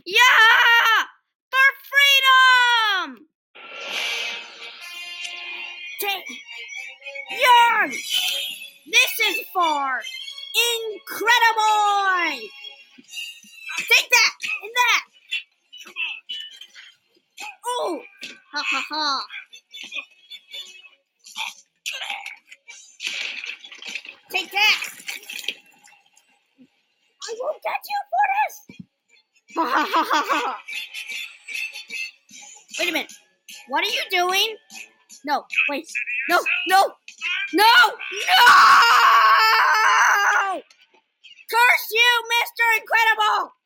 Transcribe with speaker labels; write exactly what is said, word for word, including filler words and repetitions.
Speaker 1: Yeah! For freedom! Take yarn! This is for Incrediboy! Take that! And that! Oh! Ha ha ha! Take that! I won't get you for this! Ha ha ha ha ha! Wait a minute. What are you doing? No, wait. No, no! No! No! Curse you, Mister Incredible!